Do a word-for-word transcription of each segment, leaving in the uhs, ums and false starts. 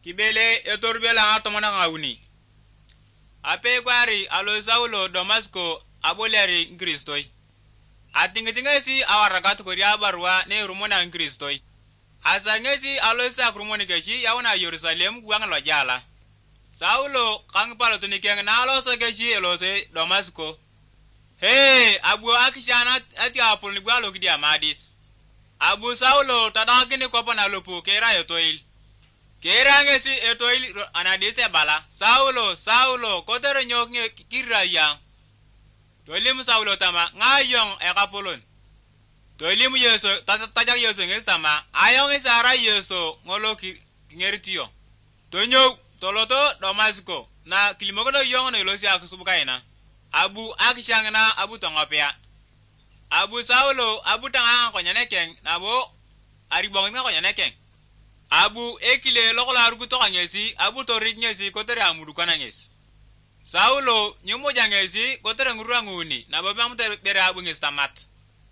Kibele etorbela atomona ngawuni. Ape kwari alo Saulo Damasco aboleri Kristoi. Atingitingesi awarakat koria barwa ne rumona Kristoi. Asangesi alo sa krumoni keshi yauna Yerusalem gwang lo jala. Saulo kang palo tunikeng na alo sa keshi elose Damasco. Hey, abu akishana ati apol ni gwalo kidi amadis. Abu Saulo tadangini kwa na lupu kera etoil. Kera ngesi etoil anadise bala. Saulo, Saulo, kotere nyok nye kiraya. Tolim Saulo tama, ngayong ekapolon. Tolim Yeso, tajak Yeso ngesi tama, ayong ngesi ara Yeso ngolo kingeritiyo. Tonyok, toloto Damasco, na kilimokono yong na ilosi akusubukaina. Abu akishangna abu tongopea. Abu Saulo abu tanga konyanekeng nabo aribonga konyanekeng. Abu ekile lokola arugu toka ngesi abu torik ngesi kotere amurukana ngesi. Saulo nyumoja ngesi kotere ngurua nguni nabo bamute bere abu ngesi tamat.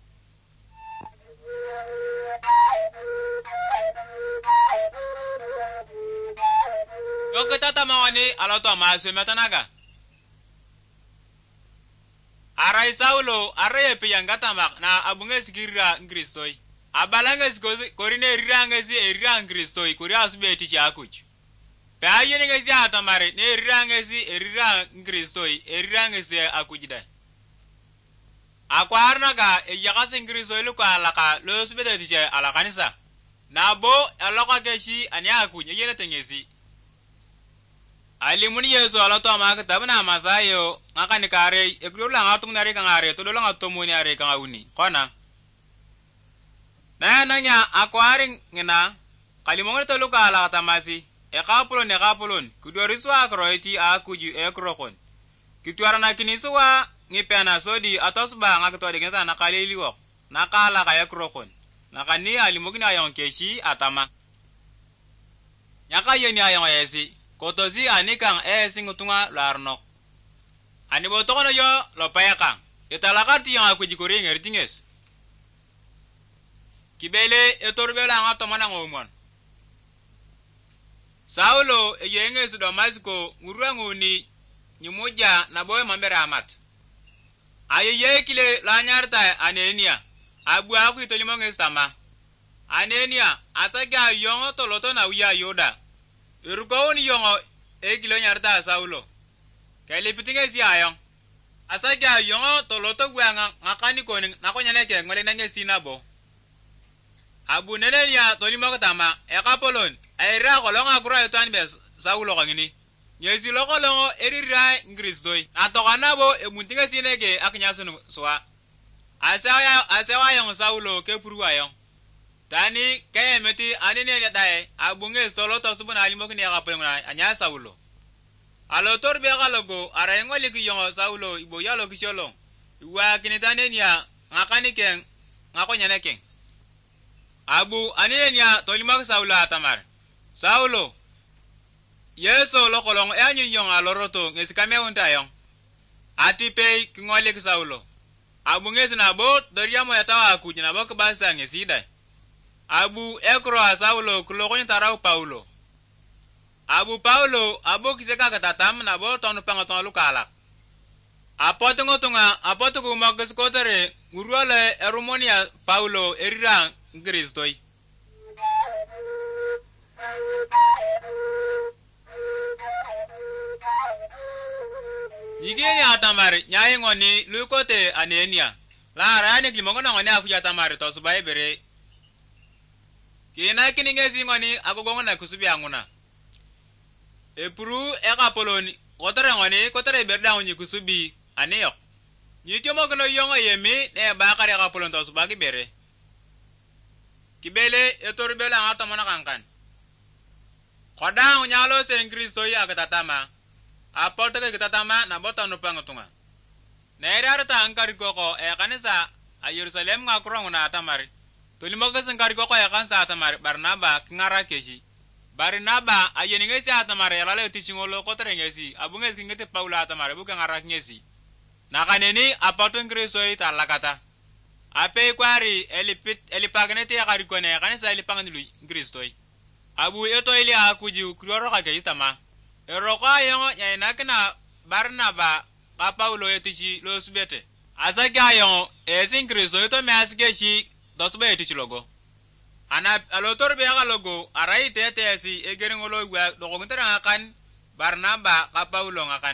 Yoke tata mawani aloto amasu metanaga. Arai Saulo araya piyangata mak na abunge sikira Kristoi. Abalange sikozi korine rirange si eriran Kristoi kuri asube etichi akuch. Pe ayene ngesi atamare ne rirange si eriran Kristoi erirange si akujida. Akwarna ka eyakase Kristoi luka alaka lo asube etichi alakanisa. Nabo alaka keshi anya akuch yene tengesi. Alimuni Yesu alato amaka tabna masayo ngakani kare ekdola ngatung nari kangare todola ngatomuni are kangawuni kona na nanya akwari ngena kalimongone toluka ala tamasi ekapulon ekapulon kudoriswa akroiti akuju ekrokon kitwarana kiniswa ngipena sodi atosba ngakto degeta na kaleliwo nakala ka ekrokon nakani alimogina ayon keshi atama nyaka yeni ayon yesi kotosi anikang e singutunga larnok. Ani botokono yo lopayakang. Italakati yang aku jikuri ngertinges. Kibele etorbela nga tomana ngomon. Saulo eyenges Damasco ngurua nguni nyumuja na boy mambera amat. Ayeye kile lanyarta anenia. Abu aku itolimonges sama. Anenia asaga yongo toloto na uya yoda. Irukawoni yongo ekilo nyarta Saulo. Kali pitinge si ayong. Asaga yongo toloto gwanga ngakani koning nakonyaleke ngole nange sinabo. Abu nenenia tolimo katama ekapolon aira kolonga kura yotan bes Saulo kangini. Nyesi lokolongo erira Kristoi. Atokanabo emuntinge sinege akinyasunu soa. Asaya asawa yong Saulo kepuru ayong. Tani kaya meti anine ya dae abunge solo to subuna alimokini akapengna anya Saulo. Alo torbe galogo arayengo liki yongo Saulo ibo yalo kisholo. Iwa kinitane niya ngakani ken ngakonya neken. Abu anine niya tolimak Saulo atamar. Saulo Yeso lokolong e anyu yongo aloroto ngesikame untayong. Atipe kingole ki Saulo. Abu ngesina bot doriamo yatawa akujina bok basa ngesida. Abu ekro a Saulo kulokonya tarau Paulo. Abu Paulo abu kiseka katatam na bo tonu pangoton lukala. Apotungo tunga apotugo magus kotere nguruale erumonia Paulo erira Kristoi. Yigeni atamari nyaye ngoni lukote anenia. La arane klimongono ngoni akuja atamari tosubai bere. Kina kini ngesi ngoni agogongo na kusubi anguna. Epuru eka poloni kotere ngoni kotere berda ngoni kusubi aneyok. Nyityomo kono yongo yemi ne bakari eka polon tosubagi bere. Kibele etorbela ngata mona kankan. Kodang nyalo se Kristoi akatatama. Apotake kitatama na bota nupangutunga. Nerarta ankari koko e kanisa a Yerusalem ngakuro nguna atamari. Tolimoga sangari koko ya kansa atamari Barnaba kingara keshi. Barnaba ayeningesi atamari yalale utishingolo kotere ngesi abungesi ngete Paulo atamari buka ngara ngesi. Nakaneni apoton Kristoi talakata. Ape kwari elipit elipagnete ya karikone kanisa elipangani Kristoi. abu eto ili akuji kurioro ka ke tama eroko ayo nyaina kana Barnaba ka Paulo etichi lo subete asaki ayo esin Kristo eto me asike shi dosbe etichi logo ana alotor be ga logo arai tete si egeringo gwa dogo ngitara kan Barnaba ka Paulo ngakan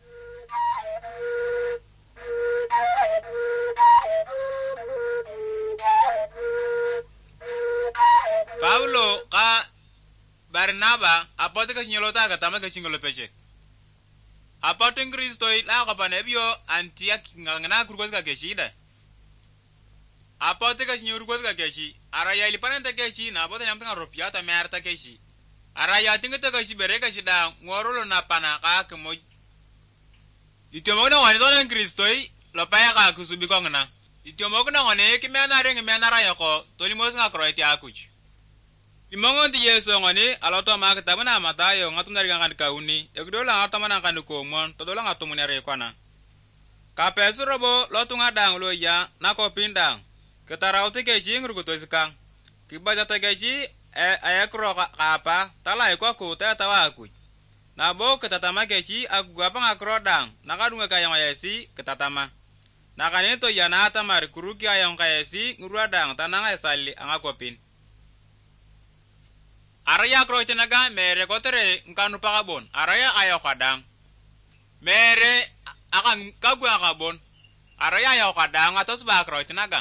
Paulo ka Barnaba apote ka nyolota ka tama ka chingolo peche apote Kristo ila ka panebio Antioch ngana kurgos ka keshida apote ka nyorgos ka keshi araya ilipanenta keshi na apote nyamtanga ropiata merta keshi araya tingata ka shibere ka shida ngorolo na pana ka kemo itiomo na wani tonen Kristo lo paya ka kusubi kongna itiomo na wani kimena reng mena raya ko tolimos nga kroiti akuch Imongon ti Yesu ngoni aloto ma kitabuna Matayo ngatumnari kan kauni egdola ngatamana kan ko mon todola ngatumunere kwana ka pesurobo lotunga dang lo ya nako pindang ketarauti ke jingru kutoiska kibaja tegeji e ayakro apa tala iko ku tatawa aku na bo ketatama keji aku apa ngakro dang nakadunga kayang ayesi ketatama nakanito yana tamar kuruki ayang kayesi nguruadang tananga esali angakopin Araya kroitenaga mere kotere nkanu pakabon araya ayo kadang mere akan kagwa kabon araya ayo kadang atos ba kroitenaga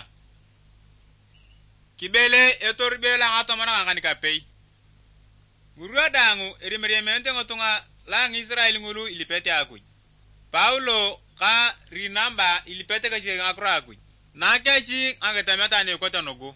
kibele etorbela ngatomana ngani kapei gurua dangu erimeriamente ngotunga lang Israel ngulu ilipete aku Paulo ka rinamba ilipete ka shega akro aku nakashi angetamata ne kotonogo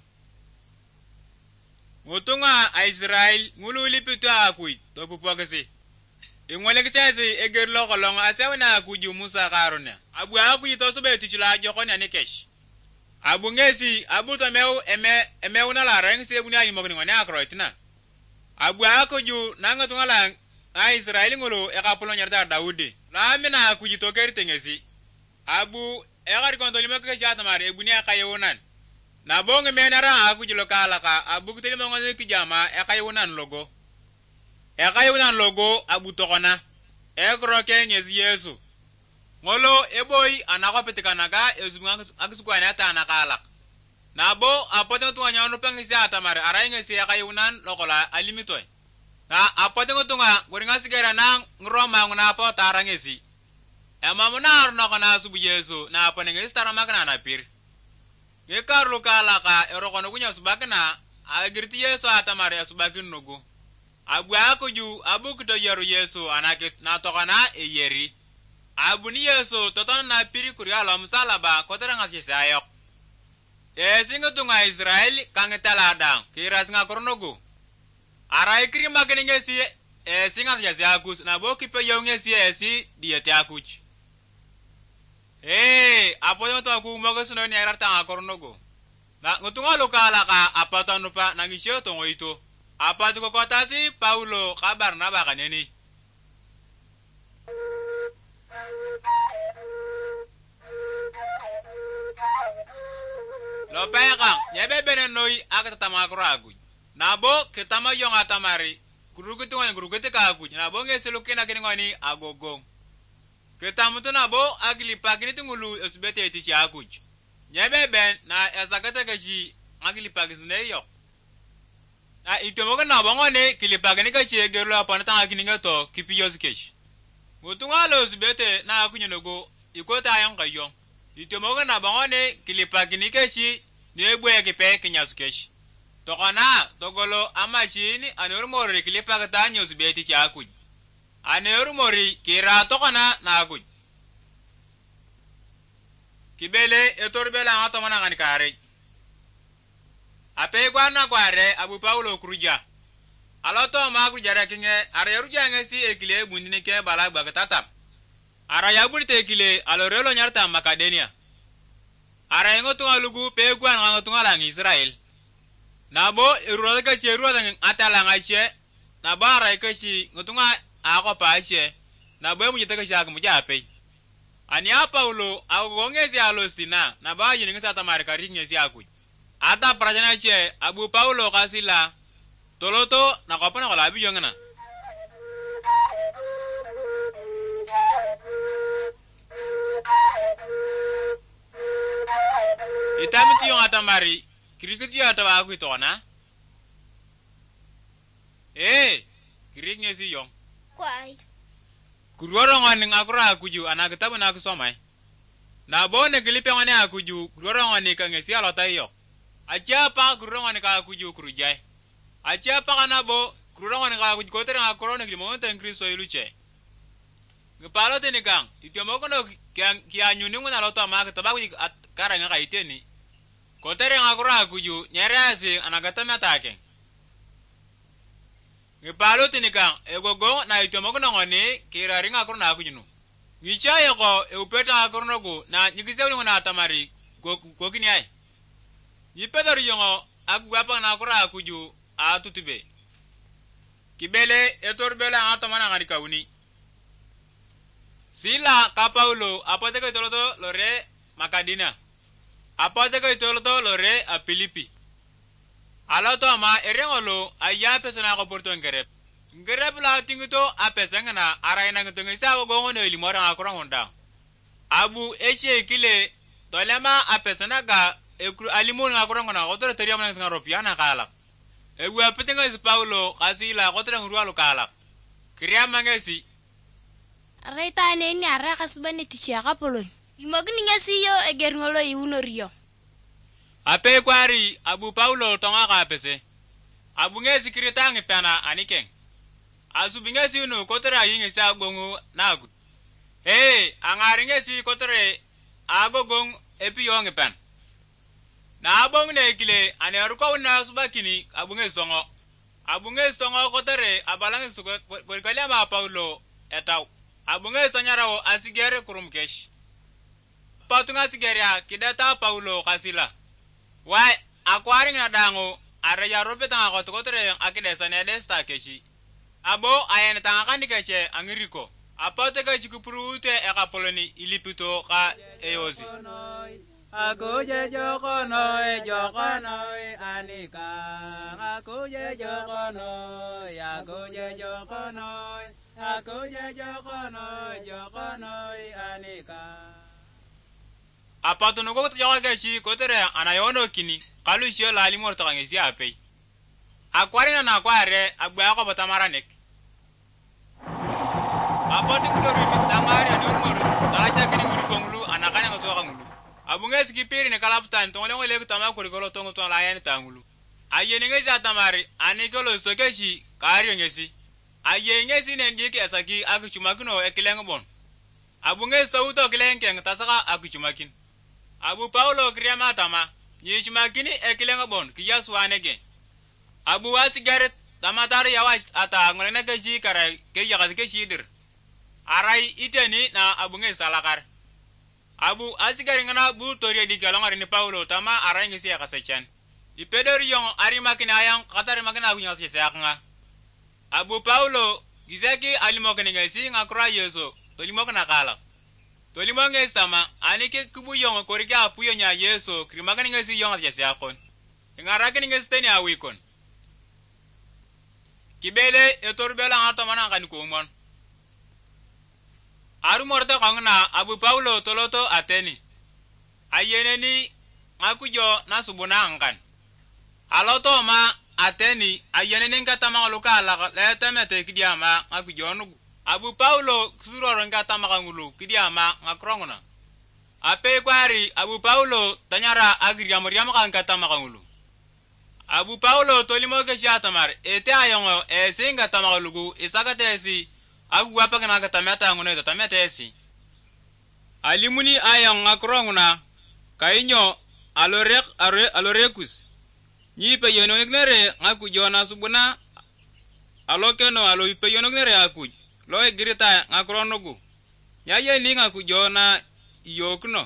Ngutunga a Israel ngulu lipita akui to pupakasi ingole kisasi egerlo kolong asewana akuji Musa karona abu akui to sobe tichula jokoni anekesh abu ngesi abu to meu eme eme una la reng se bunya ni mogni ngone akroitina abu akuju nanga tungala a Israel ngulu e kapulo nyarta Daudi la mina akuji to kertengesi abu e gar kontoli makke jata mare e bunya kayonan na bonge menara akuji lokala ka abu kiteli mongo kijama e kayunan logo e kayunan logo abu tokona e kroke ngezi Yesu ngolo eboy anako petikanaga ezunga akisukwana ata nakala na bo apote tuanya ono pengisi ata mare arainge si e kayunan lokola alimitoy na apote ngotunga goringa sigera na ngroma nguna po tarangesi e mamuna arno kana subu Yesu na apone ngesi taramagana na pir Ye karlo kala ka erokono kunya subakna agirti Yesu atamare subakin nugo abu akuju abu kito yeru Yesu anake na tokana e yeri abu ni Yesu toton na piri kurialo msalaba kotera ngasi ayok e singa tunga Israel kangetala adang kira singa kornogo ara ikri magene ngesi e singa ya akus na boki pe yongesi esi diete akuch Eh, apa yang tu aku mau kesuno ni air tang akornogo. Na ngutunga lokala ka apa tu nupa nangisio tongo itu. Apa tu kota si Paulo ka Barnaba kaneni. Lo pekang, nyebe benenoi aga tatama akroagu. Nabo ketama yong atamari. Kurugutu ngani kurugutu ka agu. Nabo ngeselukina kini ngani agogong. Ketamutu na bo agili pagini tungulu esubete etichi akuj. Nyebe ben na esagata kaji agili pagisne yo. Na itomoga na bongone kili pagini kaji egerlo apana tanga kininga to kipi yosikesh. Ngutunga lo esubete na akunyenogo ikota ayang kayo. Itomoga na bongone kili pagini kaji niebwe kipe kinyasukesh. Tokana togolo amashini anormore kili pagata nyosubete etichi akuj. Aneru mori kira tokana na aguj. Kibele etorbela ngatomana ngani kare. Ape gwana kware abu Paulo kuruja. Aloto ma kuruja kinge are ruja ngesi ekile bundine ke bala bagatata. Ara yabulite ekile alorelo nyarta Makedonia. Ara ngotu alugu pe gwana ngotu ngalang Israel. Nabo irode ka cheruwa atala ngache na bara ikashi ngotunga ako pache na bwe mujite ka shaka mujape ani Paulo agongezi alosina na ba yini ngisa ta marika ringezi aku ata prajana che abu Paulo kasila toloto na kopana ko labi yongana. Itamiti yung atamari, kirikiti yung atawa ako ito na? Eh, kirik nga si yung. Kwai. Kurwaro nga ning akura akuju, anagitabu na akusomay. Na bo ne gilipe nga ni akuju, kurwaro nga ni ka nga si alota iyo. Acha pa kurwaro nga ni ka akuju kurujay. Acha pa ka na bo, kurwaro nga ni ka akuju kotere nga kuro na gilimonta yung kristo iluche. Ngapalote ni kang, itiyo kono kia nyuni nga nalota maa kitabaku at kara nga kaiteni. Kotere nga kuro akuju, nyere asi anagatame atake. Ngipalote ni kang, egogo na itiyo kono ngoni kira ringa kuro na akujunu. Ngichaya ko eupeta nga kuro nogu na nyikisewli nga atamari gogini ay. Nyipedor yungo agwapa na kuro akuju atutube. Kibele etorbele nga atamana nga dikawuni. Sila ka Paulo apote ko itoloto lore Makadina. Apote ko itoloto lore a Filipi. Alato ama erengolo aya pesana ko porto ngerep. Ngerep la tingito a pesangana araina ngutungi sa gongo no ilimora akura honda. Abu eche kile tolema a pesana ga ekru alimon akura ngona otoro teriam nang ngaropiana kala. Ewu apetenga is Paulo kasila kotra ngrualu kala. Kriama ngesi Reta neni ara kasbane tichia kapolo. Imogni ngasiyo eger ngolo iunorio. Ape kwari Abu Paulo tonga ka pese. Abu ngesi kirita ngepana aniken. Asu bingesi no kotere yinge sa gongu nagu. Hey, angari ngesi kotere agogong epi yonge pan. Na abong ne kile ane aruko na subakini abu ngesi tongo. Abu ngesi tongo kotere abalangi su korikalia ma Paulo etau. Abunge sanyarao asigere kurumkesh. Patunga sigeria kidata Paulo kasila. Wai akwari na dango araya ropeta nga kotokotere akide sanede sta keshi. Abo ayene tanga kandikeche angiriko. Apote ka chikupurute eka poloni ilipito ka eozi. Akuje jokono jokono anika. Akuje jokono akuje jokono. Akuje jokono jokono anika. Apato no goto jaga keshi kotere anayono kini kalu shio la limor to ngesi ape. Akwari na nakware agba ko botamaranek. Apato ngudori tamari anurmor daraja kini ngurugonglu anakanya ngoto ngulu. Abunge sikipiri ne kalaptan to ngole ngole kutama ko rigolo to ngoto la yani tangulu. Ayene ngesi atamari anikolo sokeshi kari ngesi. Aye ngesi ne ndike asaki akuchumakino ekileng bon. Abunge sauto kilengeng tasaka akuchumakin. Abu Paulo kriama tama nyichumakini ekileng bon kiyaswanege. Abu asigaret tamatari yawas ata ngolene keji kara ke yagat ke shidir. Arai iteni na abunge salakar. Abu asigari ngana bu toriya di galongari ni Paulo tama arai ngisi yakasechan. Ipedori yong ari makina ayang katari makina agunya sesakanga. Abu Paulo gizaki alimokene ngesi ngakura Yesu tolimokana kala. Tolimonge sama anike kubu yong korike apuyo nya Yesu krimakani ngesi yong atjese akon. Ngarakani ngesi teni awikon. Kibele etorbela atamana ngani kumon. Aru morta kangna Abu Paulo toloto Ateni. Ayeneni ngakujo nasubuna angkan. Aloto ma Ateni ayeneni ngatama luka la letemete kidiama ngakujo Abu Paulo kusuroro ngatama kangulu kidiama ngakrongona. Ape kwari Abu Paulo tanyara agriya moriama kangatama kangulu. Abu Paulo tolimo ke shatamar ete ayongo e singa tamalugu isakatesi agu wapa kana katamata ngone tametesi. Alimuni ayong ngakronguna kainyo alorek are alorekus. Nyi pe yonognere ngaku jona subuna alokeno alo ipe yonognere aku. Lo egirita ngakronogu. Yaye ni ngaku jona yokno.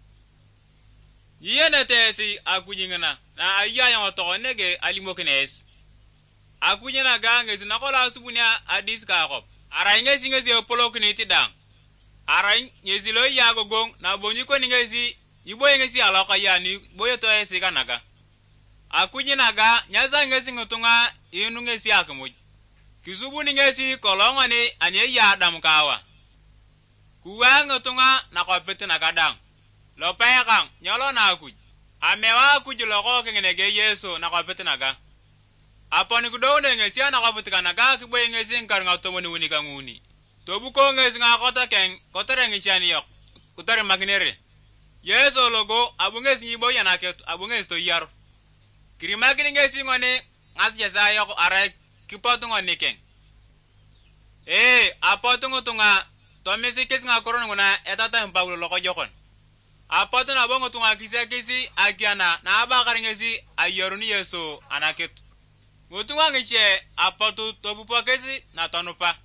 Yene tesi aku jingana na ayya yang otokonege alimokenes. Aku nyana gange sinakola subunya adis kakop. Arai ngesi ngesi opolo kiniti dang. Arai ngesi lo ya gogong na bonyiko ngesi iboye ngesi aloka ya ni boye to esi kanaga. Aku nyana ga nyaza ngesi ngutunga inu ngesi akmuj kisubu ni ngesi kolongani anye ya adam kawa kuwang tunga na kopete na kadang lo pekang nyolo na kuj amewa kuj lo ko kenege Yesu na kopete na ga aponi kudone ngesi na kopete kana ga kiboy ngesi nkar ngatomoni wuni kanguni tobu ko ngesi ngakota ken kotere ngishani yok kutare magnere Yesu logo abungesi nyibo yana ket abungesi to yar kirimagini ngesi ngone ngas jesa yok are kipotu ngone ken eh apotu ngutunga tomisi kis nga koron ngona etata mpaulo loko jokon apotu na bongo tunga kisi kisi agiana na abakar ngesi ayoruni Yesu anaket ngutunga ngiche apotu tobupo kesi na tonupa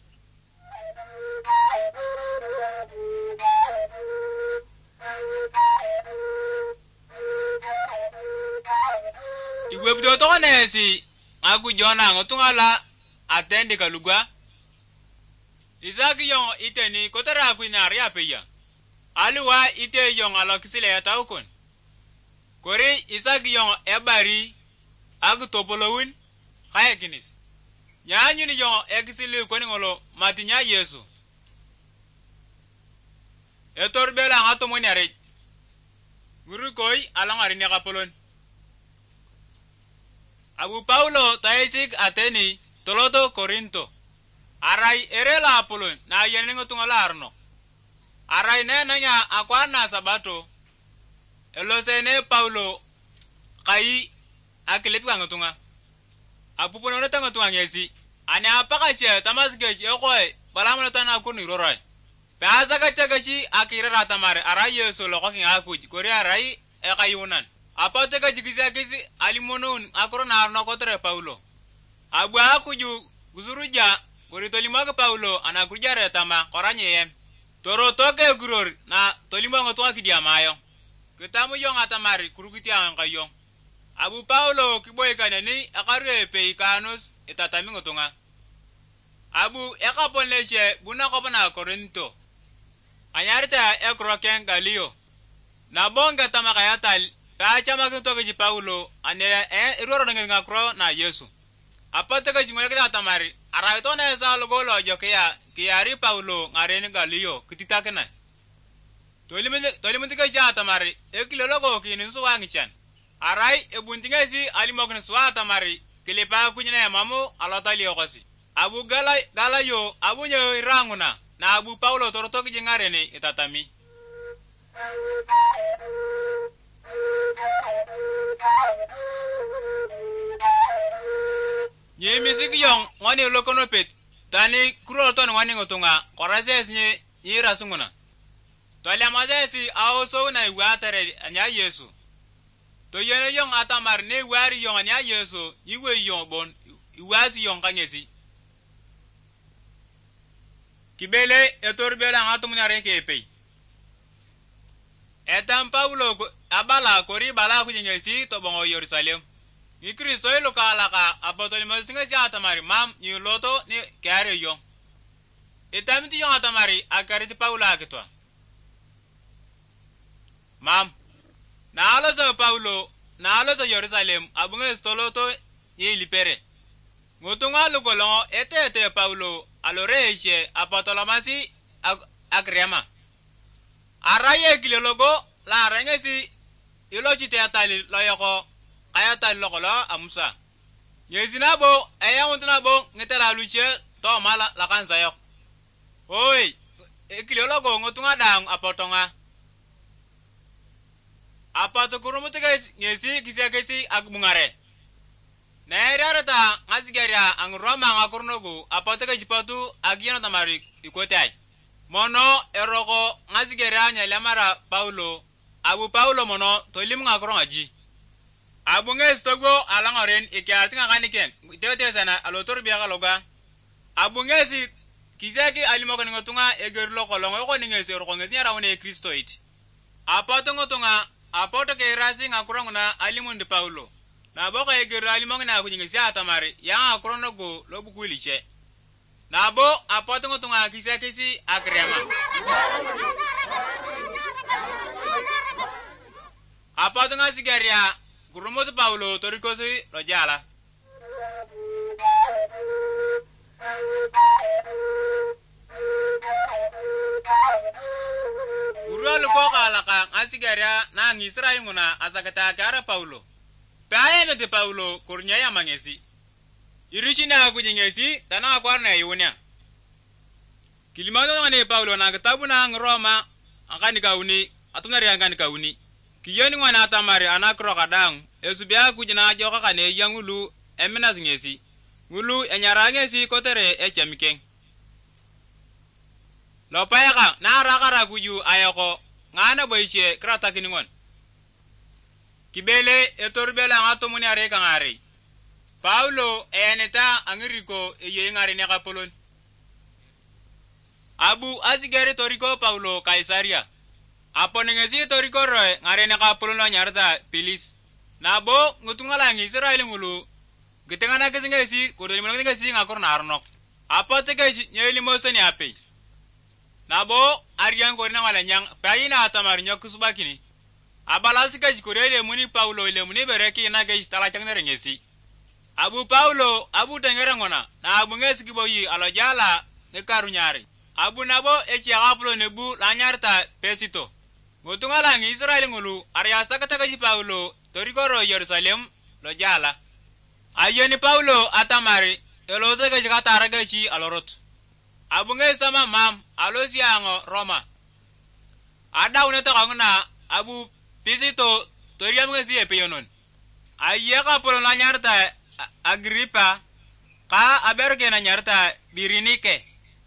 iwebdo to nesi agu jona ngutunga la atendi kalugwa Isaki yong iteni kotara kuinari apeya. Aliwa ite yong alokisile ya taukon. Kori isaki yong ebari agu topolowin kaya kinis. Nyanyu ni yong ekisili kweni ngolo matinya Yesu. Etor bela ngato mweni arej. Nguru koi alang arini kapolon. Abu Paulo taisik ateni toloto Korinto. Arai erela apolon na yeningo tungala arno. Arai ne nanya akwana sabato. Elosene Paulo kai akilipika ngotunga. Apupono neta ngotunga ngesi. Ane apaka che tamasgeji ekoi balamono tana kuni rorai. Baasa kachegachi akirara tamare arai Yesu lokoki akuj. Kori arai ekayunan. Apote kajikisi akisi alimonon akoro na arno kotere Paulo. Abu akuju guzuruja Kori tolimaga Paulo anakujare tama koranye yem. Toro toke guror na tolima ngotwa kidiamayo. Kitamu yong atamari kurukitia angkayo. Abu Paulo kiboy kanani akare pe kanus itatami ngotunga. Abu ekapon leche buna kopana Korinto. Anyarita ekroken Galio. Na bonga tamakayata ka chama kintoke ji Paulo ane e iroro ngakro na Yesu. Apate ka jingole kita tamari araito na esa logolo jokia kiari Paulo ngareni Galio kititakena tolimende tolimende ka ja tamari ekile logo kinin suwangichan arai ebuntinga si alimogna suwa tamari kilipa kunyina mamu alotali okosi abu gala galayo abunyo iranguna na abu Paulo torotoki jingareni itatami Nye misik yong ngani lokono pet tani kuro ton ngani ngotunga korases nye nye rasunguna tole amazesi aoso na iwatere anya Yesu to yene yong atamar ne wari yong anya Yesu iwe yong bon iwazi yong kanyesi kibele etor bela ngatumnya reke pe etam Paulo abala kori bala kunyesi to bongo Yerusalem Ni Kristo ilo kalaka apotoli masinga si atamari mam ni loto ni kare yo. Itamiti yung atamari akariti Paulo akitwa. Mam, naalo sa Paulo, naalo sa Yerusalem abunga istoloto ni ilipere. Ngutunga lugolongo ete ete Paulo alore ishe apotolo masi akrema. Araye kilogo la rengesi ilo chite atali loyoko ayata lokolo amusa yezina bo aya wontuna bo ngetela luche to mala la kanza yo oi ekilologo ngotunga dang apotonga apato kurumutega ngesi kisia kesi agmungare na erarata ngasigaria angroma ngakurnogo apotega jipatu agiana tamari ikotai mono eroko ngasigaria nyalamara Paulo abu Paulo mono tolim ngakuronga ji Abunge stogo alangoren ikiarti ngakaniken tete sana alotor biaka loga abunge si kizaki alimoko ngotunga egerlo kolongo ko ningesi ro ngesi yarawne Kristoid apoto ngotunga apoto ke rasi ngakuranguna alimundi Paulo na boko egerlo alimongo na kunyingesi atamari ya akrono go lobukuliche na bo apoto ngotunga kizaki si akrema apoto ngasigaria Gurumot Paulo torikosi rojala. Urol ko kalaka asigaria na Israel nguna asakata kara Paulo. Paye mete Paulo kurnya ya mangesi. Irishina kujingesi tana kwarna yunya. Kilimano ngane Paulo na kitabu na Roma angani kauni atunari angani kauni. Kiyoni ngwana tamari anakro kadang esubia kujina joka kane yangulu emina zingesi. Ngulu enyarangesi kotere echemikeng. Lopayaka na rakara kuju ayoko ngana boishe krata kiningon. Kibele etorbela ngatomuni areka ngari. Paulo eneta angiriko eye ngari ne kapolon. Abu asigere toriko Paulo Kaisaria. Aponengesi toriko roe ngari ne kapolon la nyarta Pilis. Nabo ngutungala ngi Israel ngulu. Gitengana kesingesi kodoli mono ngesi ngakor narnok. Apote kesi nyeli moseni ape. Nabo ariyan ko na wala nyang payina atamar nyokusubakini. Abalasika jikorele muni Paulo ile muni bereki na ge tala changnere ngesi. Abu Paulo abu tengere ngona na abu ngesi kiboyi alojala ne karunyari. Abu nabo echi agaplo nebu lanyarta pesito. Ngotungala ngi Israel ngulu ariya sakata ji Paulo torikoro Yerusalem lojala. Ayeni Paulo atamari elose ge jikata aragachi alorot. Abu ngesi sama mam alosi ango Roma. Ada uneta kanguna abu pisito toriam ngesi epeyonon. Ayeka polo la nyarta Agripa ka aberge na nyarta Birinike.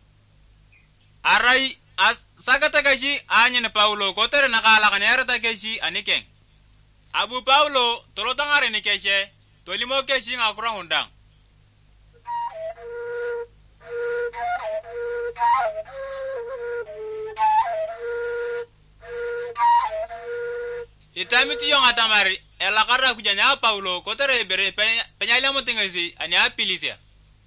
Arai as sagata kashi anyen Paulo kotere nakala kanyarta kashi anikeng. Abu Paulo tolotangare nikeshe tolimo keshi ngakura undang. Itamiti yung atamari elakara kujanya Paulo kotere bere penyala motingesi ani apilisia.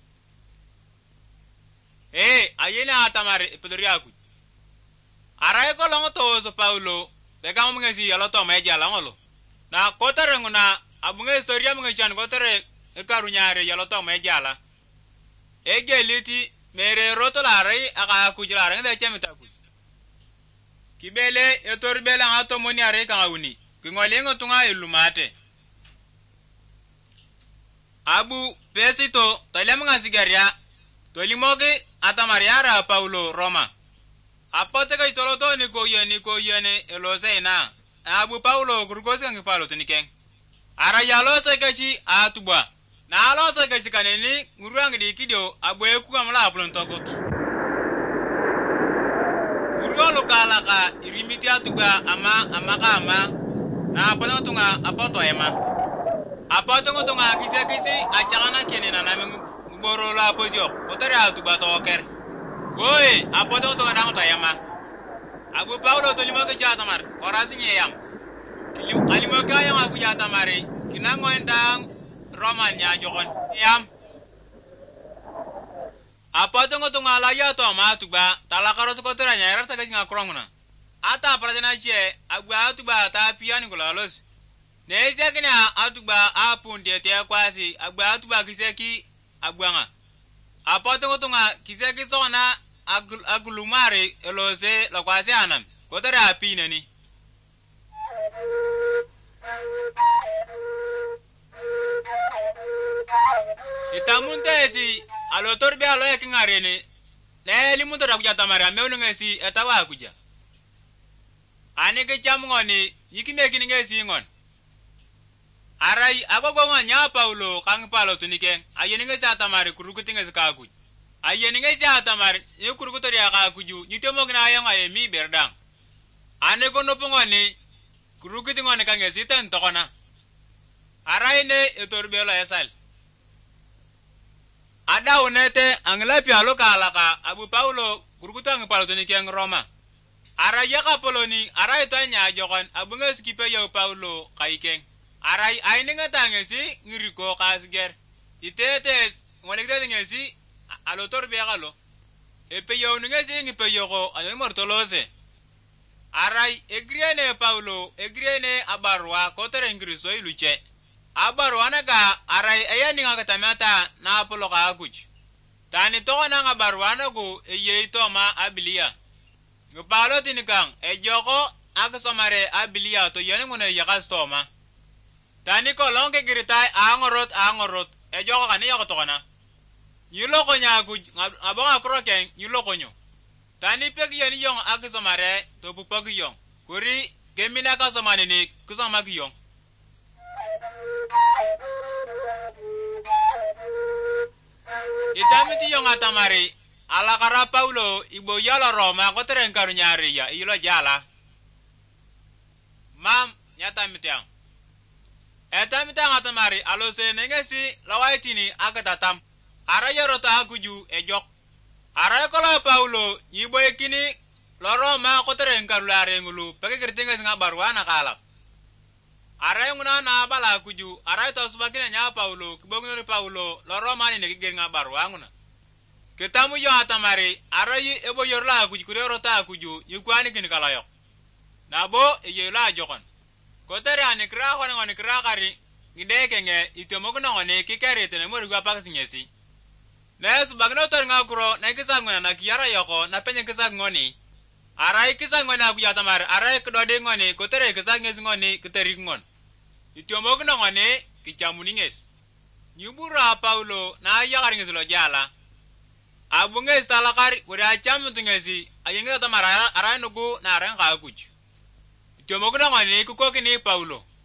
Eh ayena atamari pedoria ku. Arai ko longo to so Paulo bega mongesi aloto meja langolo. Na kotere nguna abunge historia mongechan kotere ekarunyare yaloto meja la. Ege liti mere roto la rai aka kujira ngde chemita ku. Kibele etorbela ngato moni are kauni. Kingolengo tunga ilumate. Abu pesito tolemunga sigaria tolimoge atamariara Paulo Roma. Apote ka itoloto ni koyeni koyeni elose na. Abu Paulo kurgosi ngi Paulo tunikeng. Ara yalose kachi atubwa. Na alose kachi kaneni nguruangi dikidio abu eku kamla apulon tokot. Ngurualo kalaka irimiti atubwa ama amaka ama. Na apoto tunga apoto ema. Apoto tunga kisi kisi achana kene na nami nguboro la pojo. Kotere atubwa toker. Woi apoto tunga dango tayama. Abu Paulo tolimoge jatamar korasi nyeyam. Kilim alimoge ayam abu jatamari kinango endang Roman nya jokon yam. Apoto tunga la ya to ma atubwa talakaro kotere nya erta kasi ngakronguna. Ata prajana che agba atuba ta piani gulalos. Neze kina atuba apunde te kwasi agba atuba kiseki agwanga. Apoto ngotunga kiseki sona agul, agulumare elose la kwasi anam. Kotere apine ni. Itamunte esi alotorbe aloye kingarene. Le limunto rakuja tamara meulungesi etawa kuja. Anike chamngoni yikime kininge singon. Arai agogo nya Paulo kang palo tunike ayeninge sa tamari kurukutinge sakaku. Ayeninge sa tamari ye kurukutori akakuju nyitemo gna ayanga emi berdang. Ane kono pongoni kurukutingone kange siten tokona. Arai ne etorbelo esal. Ada unete anglapi aloka alaka Abu Paulo kurukutang palo tunike ng Roma. Arai yaka poloni arai tanya jokon abunga skipe yo Paulo kaikeng. Arai aininga tangesi ngiriko kasger. Itetes ngolekte ngesi alotor begalo. Epe yo ngesi ngipe yoko anemortolose. Arai egriene Paulo egriene abarwa kotere ngriso iluche. Abarwa naga arai ayaninga katamata na apolo ka akuj. tani tokona nga barwana ko eye itoma abilia ngpalo tinikang ejoko aksomare abilia to yene ngone yakastoma tani ko lonke giritai angorot angorot ejoko kani yakotokona nyiloko nyaku ngabonga kroken nyiloko nyo tani pegi yeni yong aksomare to pupagi yong kuri gemina kasomane ni kusomagi yong itamiti yong atamari ala kara Paulo ibo yala Roma koteren karunyari ya ilo jala mam nyata mitiang etamiti atamari alo senengesi lawaitini akatatam ara yorota akuju ejok ara kola Paulo yibo ekini lo Roma koteren karulare ngulu pekekirtinga singa barwana kala ara nguna na bala kuju ara to subakina nya Paulo kibongnori Paulo lo Roma ni negiger nga barwanguna ketamu yo atamari ara yi ebo yorla kuju kurero ta kuju yikwani kin kalayok nabo eyela jokon kotere ani kra khone ngoni kra kari ngideke nge itemogno ngone kikari tene mori gwa pakasinyesi na subagno tor nga kuro na kisangona na kiyara yoko na penye kisang ngoni ara ikisangona ku atamari ara kdode ngoni kotere kisangesi ngoni kiteri ngon itemogno ngone kichamuninges nyubura Paulo na yagaringes lo jala abunge salakari kuri achamu tungesi ayenge tamara ara nugu na ara ngakuj itemogno ngone kukokini Paulo